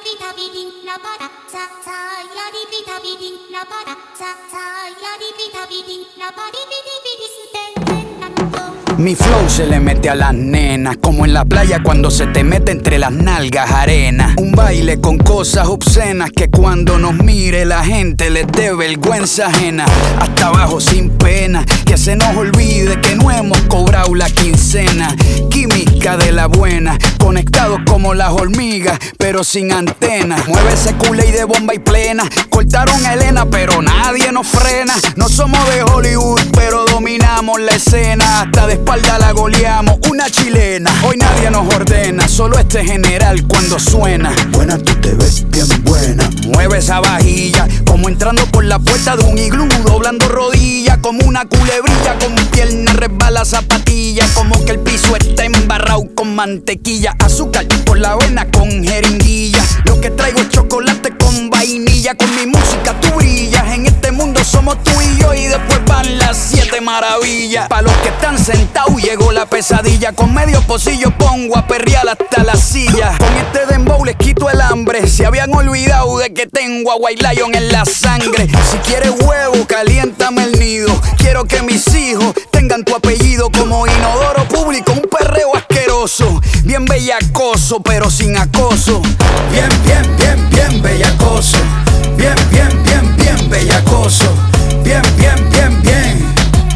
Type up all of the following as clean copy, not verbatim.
Mi flow se le mete a las nenas, como en la playa cuando se te mete entre las nalgas arena. Un baile con cosas obscenas que cuando nos mire la gente les dé vergüenza ajena. Hasta abajo sin pena, que se nos olvide que no hemos cobrado la quincena. Química de la buena, conectados como las hormigas, pero sin antenas. Mueve ese culé de bomba y plena. Cortaron a Elena, pero nadie nos frena. No somos de Hollywood, pero dominamos la escena. Hasta de espalda la goleamos, una chilena. Hoy nadie nos ordena, solo este general cuando suena. Buena, tú te ves bien buena. Mueve esa vajilla, como entrando por la puerta de un iglú, doblando rodillas, como una culebrilla, con pierna resbala zapatilla, como que el piso está embarrado con mantequilla. Azúcar por la avena con jeringuilla. Lo que traigo es chocolate con vainilla. Con mi música tú brillas. En este mundo somos tú y yo, y después van las 7 maravillas. Pa' los que están sentados llegó la pesadilla. Con medio pocillo pongo a perrear hasta la silla. Con este dembow les quito el hambre. Se habían olvidado de que tengo a White Lion en la sangre. Si quieres huevo, caliéntame el nido. Quiero que mis hijos tengan tu apellido. Como inodoro público, un perreo asqueroso. Bien bellacoso, pero sin acoso. Bien, bien, bien, bien bellacoso. Bien, bien, bien, bien bellacoso. Bien, bien, bien, bien.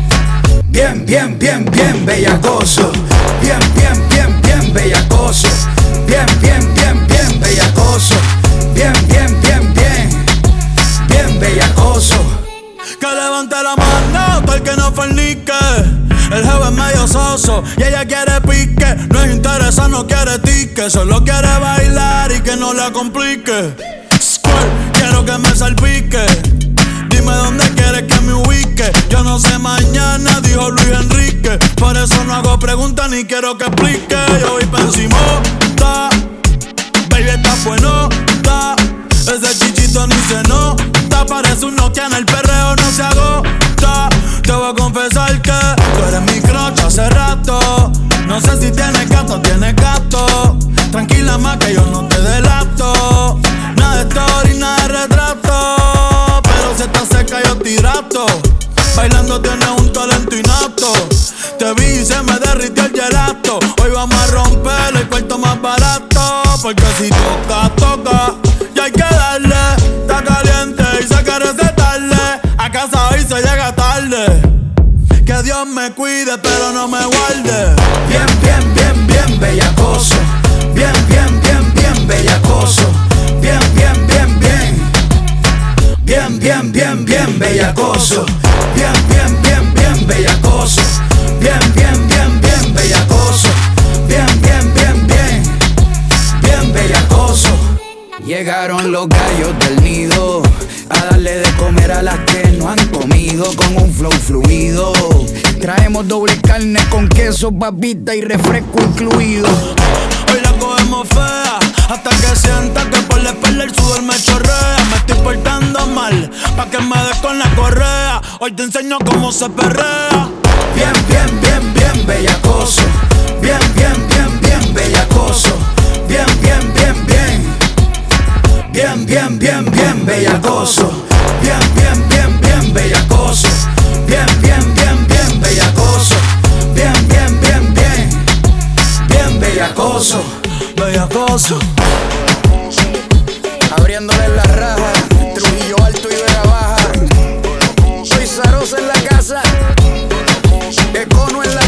Bien, bien, bien, bien bellacoso. Bien, bien, bien, bien bellacoso. Bien, bien, bien, bien bellacoso. Bien, bien, bien, bien. Bien bellacoso. Que levante la mano todo el que no fornique. El jefe es medio soso y ella quiere pique. No es interesa, no quiere tique. Solo quiere bailar y que no la complique. Squirt, quiero que me salpique. Dime dónde quieres que me ubique. Yo no sé mañana, dijo Luis Enrique. Por eso no hago preguntas ni quiero que explique. Yo voy pa' encima, baby está bueno, ese chichito ni se nota. Parece un Nokia, en el perreo no se agota. Te voy a confesar que tú eres mi crush hace rato. No sé si tienes gato o tienes gato. Tranquila más que yo no te delato. Nada de story, nada de retrato. Pero si estás seca yo te hidrato. Bailando tienes un talento innato. Te vi y se me derritió el gelato. Hoy vamos a romper el cuarto más barato. Porque si toca, toca. Y hay que darle. Está caliente y se quiere recetarle. A casa hoy se llega tarde. Que Dios me cuide pero no me guarde. Bien, bien, bien, bien bellacoso. Bien, bien, bien, bien bellacoso. Bien, bien, bien, bien. Bien, bien, bien, bien bellacoso. Bien, bien, bien, bien bellacoso. Bien, bien, bien, bien bellacoso. Bien, bien, bien, bien. Bien bellacoso. Llegaron los gallos del nido a darle de comer a las que no han comido. Con un flow fluido traemos doble carne con queso, papita y refresco incluido. Hoy la cogemos fea hasta que sienta que por la espalda el sudor me chorrea. Me estoy portando mal pa' que me des con la correa. Hoy te enseño cómo se perrea. Bien, bien, bien, bien bellacoso. Bien, bien, bien, bien bellacoso. Bien, bien, bien, bien. Bien, bien, bien, bien bellacoso. Bien, bien, bien, bien bellacoso. Bien, bien, bien, bien bellacoso. Bien, bien, bien, bien. Bien bellacoso. Bellacoso. Abriéndole la raja, Trujillo Alto y Vega Baja. Soy Zarosa en la casa, Econo en la